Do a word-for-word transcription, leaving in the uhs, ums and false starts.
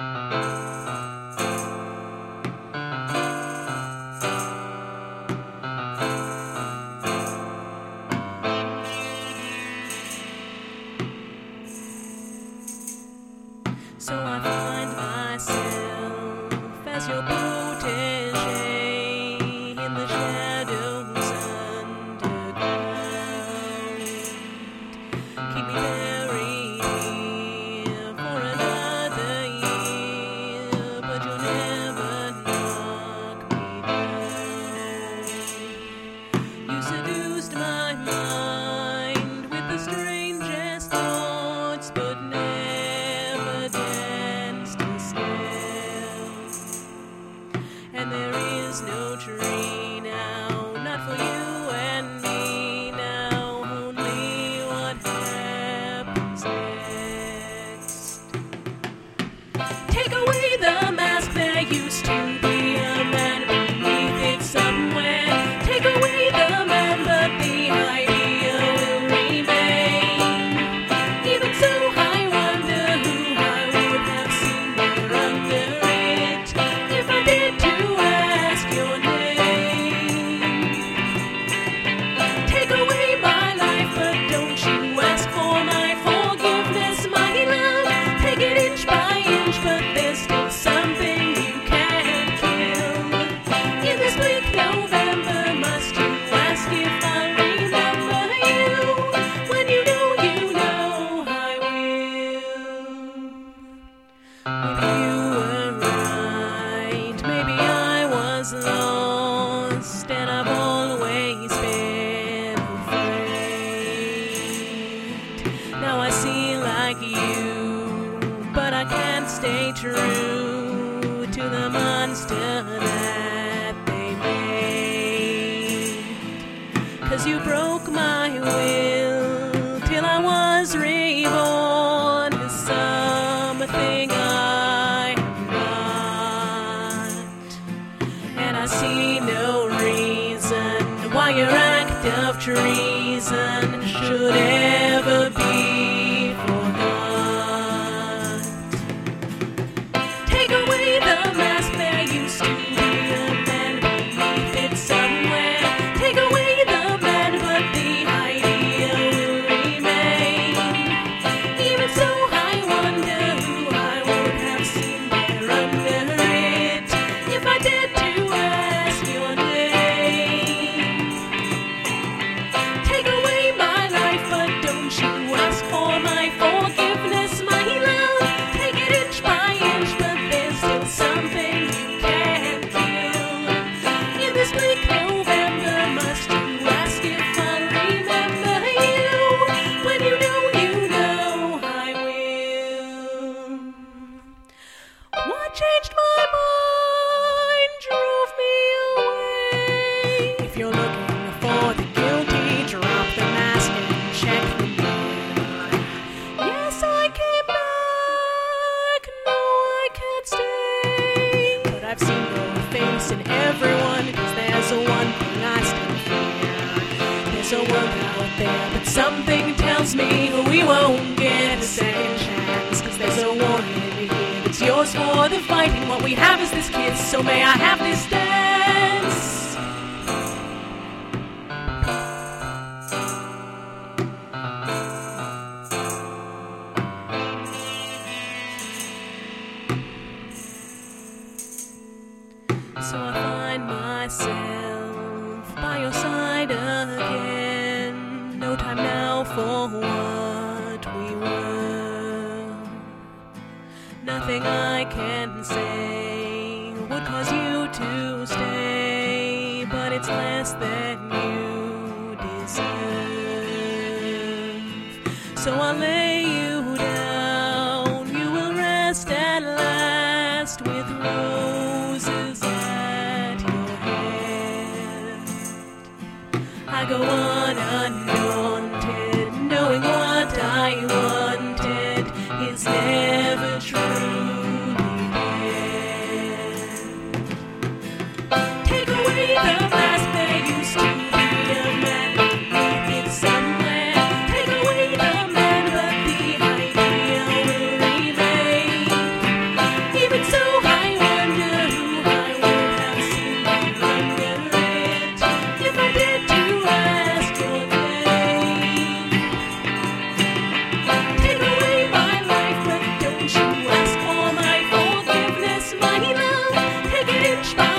So I find myself as your protege in the shadows underground. Keep me buried here for another year, but you'll never knock me down. You seduced my mind with the strangest thoughts, but never and there is no tree now, not for you and me now, only what happens next. Take away the mask, there used to be a man beneath it somewhere. Take away the man, but the idea will remain. Even so, I wonder who I would have seen there under it if I did to ask your name. Take away my life, but don't you ask for my forgiveness, my love. Take it inch by inch, but there's still something you can't kill. In this bleak November, must you ask if I remember you? When you know, you know I will. Maybe you were right, maybe I was lost, and I've always been afraid. Now I see like you, but I can't stay true to the monster that they made. 'Cause you broke my will till I was reborn as something I am not. And I see no reason why your act of treason should ever be forgot. Take away the mask, there used to be a man beneath it somewhere. Take away the man, but the idea will remain. Even so, I wonder who I would have seen there under it if I did to ask your name. Take away my life, but don't you ask for my forgiveness, my love. Take it inch by inch, but there's still something you can't kill. In this bleak November, must you ask if I remember you? When you know, you know I will. What changed my mind, drove me away? If you're looking for the guilty, drop the mask and check the mirror. Yes, I came back, no, I can't stay, but I've seen your face in everyone, 'cause there's a one thing I still fear. There's a world out there, but something tells me we won't get a second chance, 'cause there's a warning here that's yours for the fighting. What we have is this kiss, so may I have this dance. So I find myself by your side again. No time now for what we were. Nothing I can say would cause you to stay, but it's less than you deserve. So I'll lay you down, you will rest at last with roses at your head. I go on undaunted, knowing what I wanted is never truly dead. Take away the mask, there used to be a man beneath it somewhere. Take away the man, but the idea will remain. rich.